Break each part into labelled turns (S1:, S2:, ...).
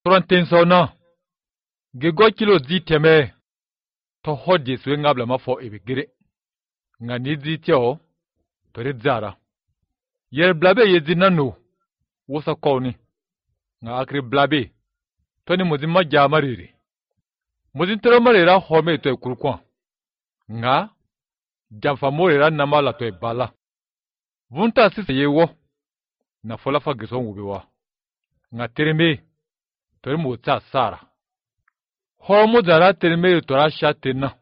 S1: Toranten sauna. Gego kilo zi teme. To hodye suwe ngabla mafo ebegire. Nga nizi tiao. Tore zara. Yer blabe yezi nanu. Wosa koni. Nga akri blabe. Toni muzin maja mariri. Muzin tere marira home to kurukwan. Nga. Jamfa morira namala to bala. Vunta sisi yewo. Na fola fa gison ubewa. Nga tereme. Tore muta sara. Homo zara tereme tora shatena.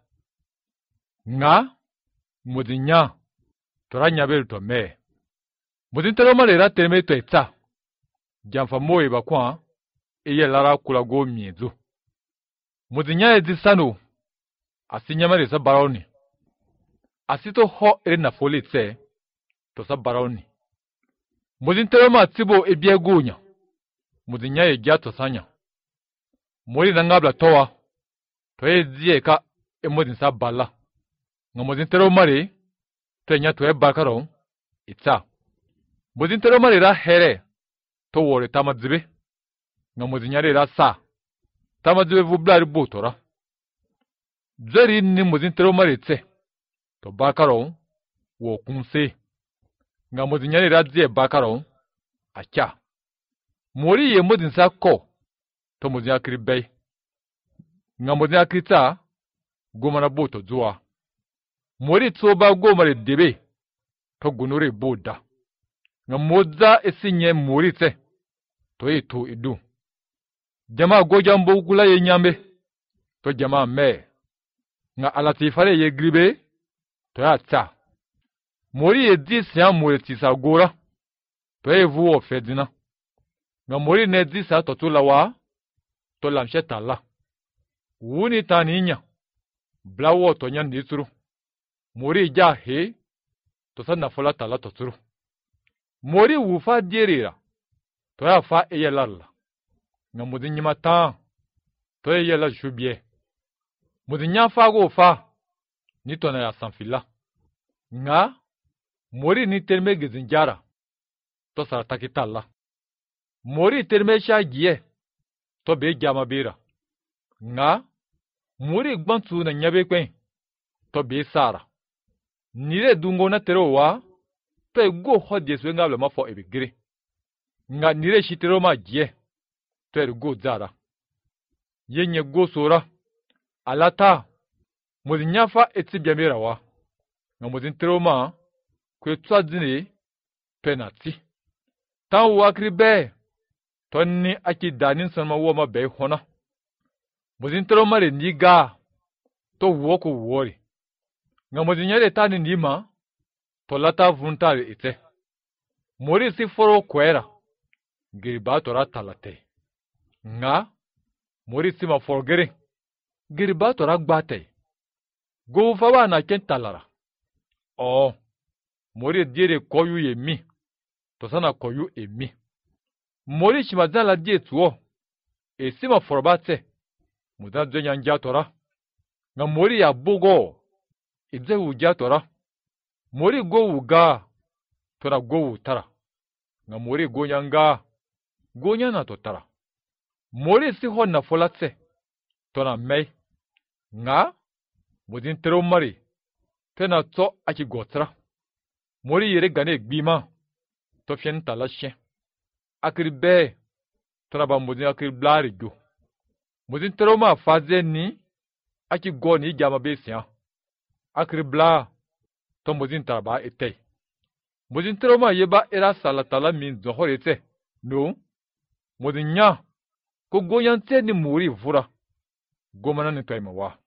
S1: Nga. Muzinya. Tora nyabel to me. Muzin tere marira tereme to eta. Jamfa moe bakwa. Eye lara kula go miezo. Muzinya edisano. Asinyamare sa baroni. Asito ho ere na foli tse. To sa baroni. Muzin tere ma tibo ebie gunya. Muzinya egia to sanya. Mori na ngabla towa. To ezie ka emuzin sa bala. Nga muzin tere mari. Tenya to bakaro. Itza. Muzin tere mari ra here. To wore tamadzibe. Nga muzinyare ra sa. Tamadzibe vublari butora. Zeri ni muzin tere mari tse. To bakaro. Wo kunse. Nga muzinyare ra zie bakaro. Acha. Mori ye muzin sa ko. To muzin akri bay. Nga muzin akri ta. Gomana buto zuwa. Mori tsoba gomare debe. To gunure buda. Nga moza esinye mori tse. To eto idu. Jama gojambo gula ye nyambe. To jama me. Nga alatifare ye gribe. To ya ta. Mori ye disya mori tisa gora. To ye vuo fedina. Nga mori ne disa to tulawa. To lamshe tala. Wuni taninya. Blawo to nyan dituru. Mori ja he. To sa nafola tala to turu. Mori wufa dierira. To ya fa eye lalla. Nga mudin nyima ta. To eye la jubie. Mudin nya fa go fa. Ni to na ya sanfila. Nga. Mori ni terme gizinjara. To sa takitala. Mori terme sha gie. To be jama bira. Nga. Mori gbantu na nyabe kwen. To be sara. Nire dungo na tero wa. To ego hodye suwe ngabla mafo ebegire. Nga nire shitero ma gie. To ego zara. Yenye go sora. Alata. Muzin nyafa eti biamira wa. Nga muzin tero ma. Kwe twa zine. Penati. Tan wakri be. Tonni aki danin sanma woma be hona. Muzin tero mare niga. To woko wori. Nga muzin nyare tani nima. To lata vuntari ite. Mori si foro kwera. Giriba tora talate. Nga. Mori si ma forgere. Giriba tora gbate. Go fawa na ken talara. Oh. Mori diere koyu ye mi. To sana koyu e mi. Mori shimazan la die tuo. E si ma forbate. Mudan zenya njatora. Nga mori ya bugo. Idze ujatora. Mori go uga. Tora go utara. Nga mori go nyanga. Go nyana to tara. Mori si ho na folatse. Tora mei. Nga. Mudin tero mari. Tena to aki gotra. Mori yere gane gbima. To fien talashe. Akiri be. Tora ba mudin akiri blari go. Mudin tero ma faze ni. Aki go ni jama be siya. Akiri bla. To mudin taraba etay. Mudin tero ma yeba era salatala min zohore ete. No. Mudin nya. Ko goyan te ni muri vura. Gomana ni toima wa.